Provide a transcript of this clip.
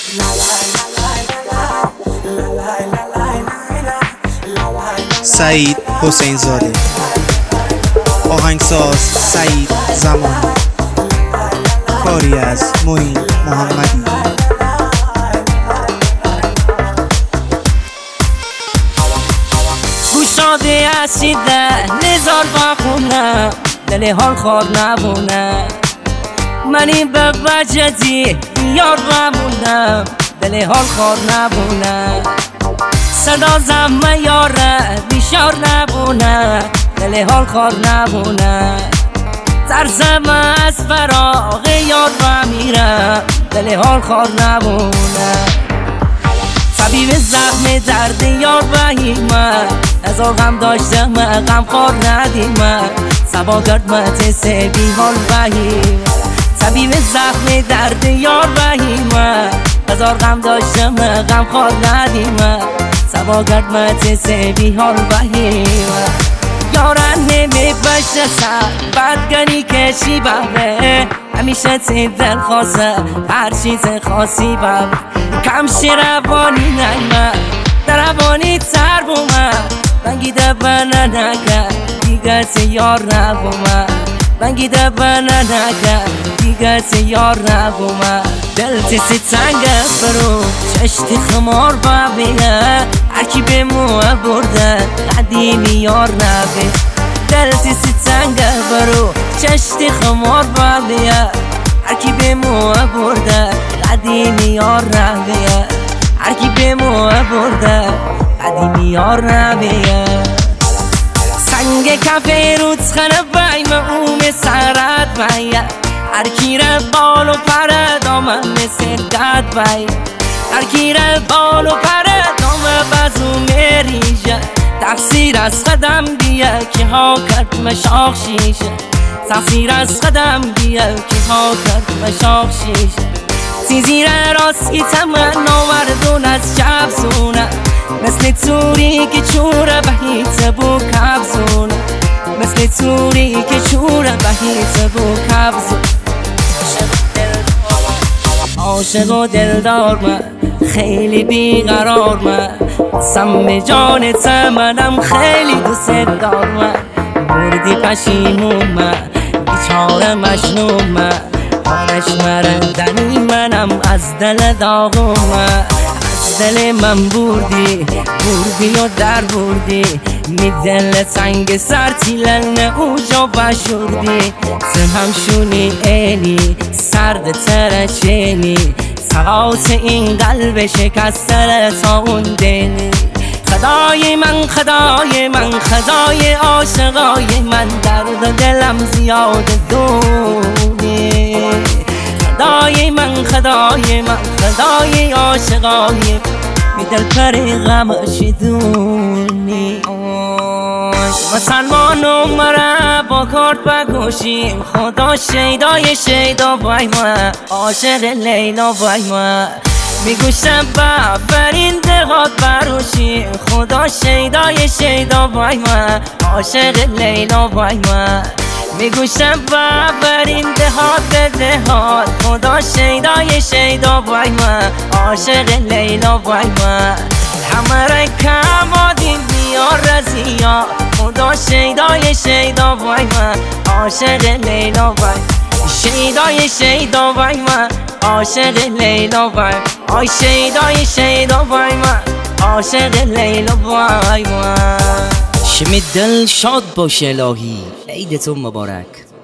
سعید حسین زاده، آهنگساز سعید زمانی، کاری از معین محمدی. گوشاده اسیده نزار بخونم دل حال خوار نبونم، منی به وجدی یار بمونم دل حال خوار نبونم، صدا زمه یاره بیشار نبونه دل حال خوار نبونه، ترسم از فراغ یار بمیرم دل حال خوار نبونه، طبیب زخم درد یار بهیمه هزار غم داشتم غم خوار ندیمه، سبا گرد متسه بی حال بهیمه، طبیب زخم درد یار بهیمه هزار غم داشتم غم خوار ندیمه، سبا گرد متسه بی حال بهیمه، یارن نمی بشه سر بدگنی کشی ببه، همیشه تی دل خواسته هر چیز خاصی ببه، کمشی روانی نیمه در روانی تر بومه، بنگیده بنا نکرد دیگر سیار نبومه، بنگیده بنا نکرد دیگر سیار نبومه، دل تیسی تنگه برو چشتی خمار ببینه، هرکی به موه برده قدیمی یار نبینه، دل تیسی تنگه برو چشتی خمار ببینه، هرکی به موه برده قدیمی یار نبینه، هرکی به موه برده قدیمی یار نبینه، سنگ کفه روز خنه بایم اون سرت بایم، هرکی را بال و پر دامن سردت بایم، هرکی را بال و پر دامن بزو میریشه، تقصیر از قدم بیا که ها کرد مشاق شیشه، تقصیر از قدم بیا که ها کرد مشاق شیشه، چیزی را راستی تمنا وردون از شب زونه، مثل توری که چوره بهیت بو کبزونه، مثل توری که چوره بهیت بو کبزونه، عاشق و دلدار من خیلی بیقرار من، سم جانت منم خیلی دوست دار من، بردی پشیمون من بیچاره مجنون من، حالش مرندنی منم از دل داغون من، از دل من بردی و در بردی، می دل تنگ سر تیلن اوجا بشوردی، سهم شونی اینی سرد ترچینی، سقاط این قلب شکسته تا اون دینی، خدای من خدای من خدای عاشقای من، درد دلم زیاد دونی، خدای من خدای من خدای عاشقای می دل پری غمش دونی، مسلمانو مرا با کارت بکشیم، خدا شیدای شیدا بای ما، عاشق لیلا بای ما، میگوشم بفرین دقات بروشیم، خدا شیدای شیدا بای ما، عاشق لیلا بای ما، میگوشم بفرین دهات به دهات، خدا شیدای شیدا بای ما، عاشق لیلا بای ما، همه را کمادیم بیار رزیا، خدا شیدای شیدا بای ما، عاشق لیلا بای، شیدای شیدا بای ما، عاشق لیلا بای، آی شیدای شیدا بای ما، عاشق لیلا بای ما. شمی دل شاد باشه الهی، عیدتون مبارک.